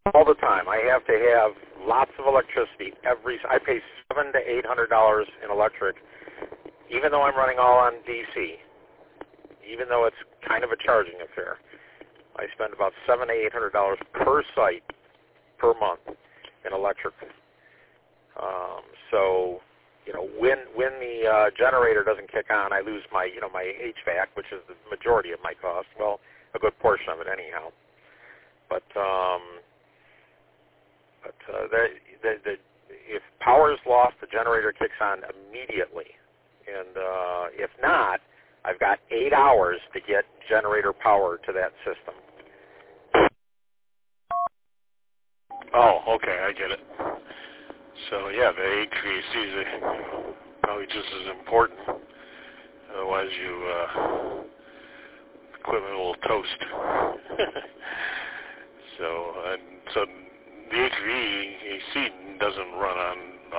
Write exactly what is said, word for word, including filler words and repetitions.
all the time. I have to have lots of electricity. Every I pay seven to eight hundred dollars in electric, even though I'm running all on D C. Even though it's kind of a charging affair, I spend about seven to eight hundred dollars per site per month in electric. Um, so, you know, when when the uh, generator doesn't kick on, I lose my you know my H V A C, which is the majority of my cost. Well, a good portion of it anyhow. But um, but uh, the, the, the, if power is lost, the generator kicks on immediately, and uh, if not, I've got eight hours to get generator power to that system. Oh, okay, I get it. So yeah, the H V A C is probably just as important. Otherwise, you uh, equipment will toast. so, and so the H V A C doesn't run on